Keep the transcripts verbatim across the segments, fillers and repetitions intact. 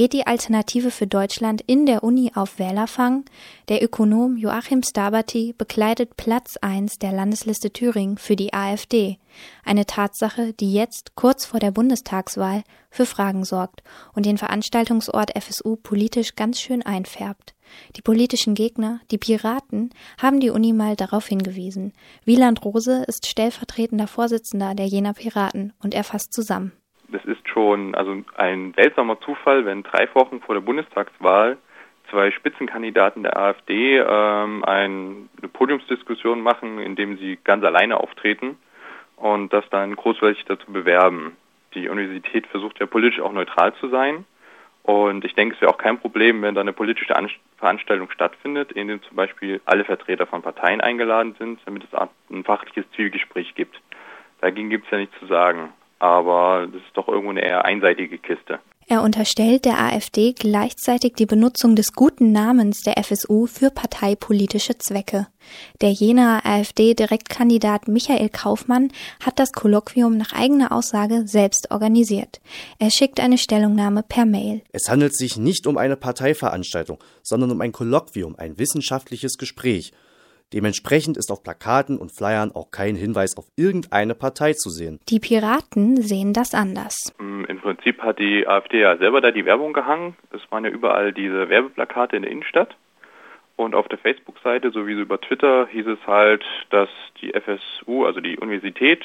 Geht die Alternative für Deutschland in der Uni auf Wählerfang? Der Ökonom Joachim Staberty bekleidet Platz eins der Landesliste Thüringen für die AfD. Eine Tatsache, die jetzt, kurz vor der Bundestagswahl, für Fragen sorgt und den Veranstaltungsort F S U politisch ganz schön einfärbt. Die politischen Gegner, die Piraten, haben die Uni mal darauf hingewiesen. Wieland Rose ist stellvertretender Vorsitzender der Jena Piraten und er fasst zusammen. Es ist schon also ein seltsamer Zufall, wenn drei Wochen vor der Bundestagswahl zwei Spitzenkandidaten der AfD ähm, ein, eine Podiumsdiskussion machen, indem sie ganz alleine auftreten und das dann großflächig dazu bewerben. Die Universität versucht ja politisch auch neutral zu sein und ich denke, es wäre auch kein Problem, wenn da eine politische An- Veranstaltung stattfindet, in dem zum Beispiel alle Vertreter von Parteien eingeladen sind, damit es ein fachliches Zielgespräch gibt. Dagegen gibt es ja nichts zu sagen. Aber das ist doch irgendwo eine eher einseitige Kiste. Er unterstellt der AfD gleichzeitig die Benutzung des guten Namens der F S U für parteipolitische Zwecke. Der Jenaer AfD-Direktkandidat Michael Kaufmann hat das Kolloquium nach eigener Aussage selbst organisiert. Er schickt eine Stellungnahme per Mail. Es handelt sich nicht um eine Parteiveranstaltung, sondern um ein Kolloquium, ein wissenschaftliches Gespräch. Dementsprechend ist auf Plakaten und Flyern auch kein Hinweis auf irgendeine Partei zu sehen. Die Piraten sehen das anders. Im Prinzip hat die AfD ja selber da die Werbung gehangen. Es waren ja überall diese Werbeplakate in der Innenstadt. Und auf der Facebook-Seite sowie über Twitter hieß es halt, dass die F S U, also die Universität,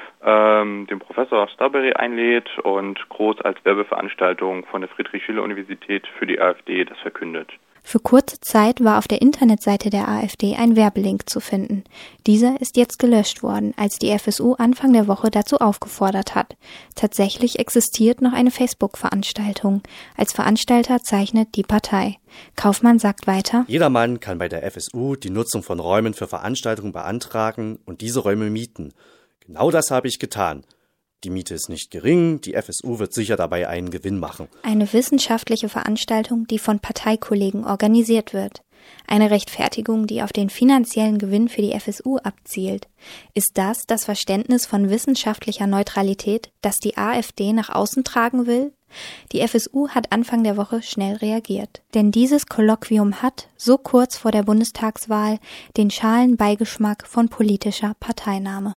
ähm, den Professor Staberty einlädt und groß als Werbeveranstaltung von der Friedrich-Schiller-Universität für die AfD das verkündet. Für kurze Zeit war auf der Internetseite der AfD ein Werbelink zu finden. Dieser ist jetzt gelöscht worden, als die F S U Anfang der Woche dazu aufgefordert hat. Tatsächlich existiert noch eine Facebook-Veranstaltung. Als Veranstalter zeichnet die Partei. Kaufmann sagt weiter: Jedermann kann bei der F S U die Nutzung von Räumen für Veranstaltungen beantragen und diese Räume mieten. Genau das habe ich getan. Die Miete ist nicht gering, die F S U wird sicher dabei einen Gewinn machen. Eine wissenschaftliche Veranstaltung, die von Parteikollegen organisiert wird. Eine Rechtfertigung, die auf den finanziellen Gewinn für die F S U abzielt. Ist das das Verständnis von wissenschaftlicher Neutralität, das die AfD nach außen tragen will? Die F S U hat Anfang der Woche schnell reagiert. Denn dieses Kolloquium hat, so kurz vor der Bundestagswahl, den schalen Beigeschmack von politischer Parteinahme.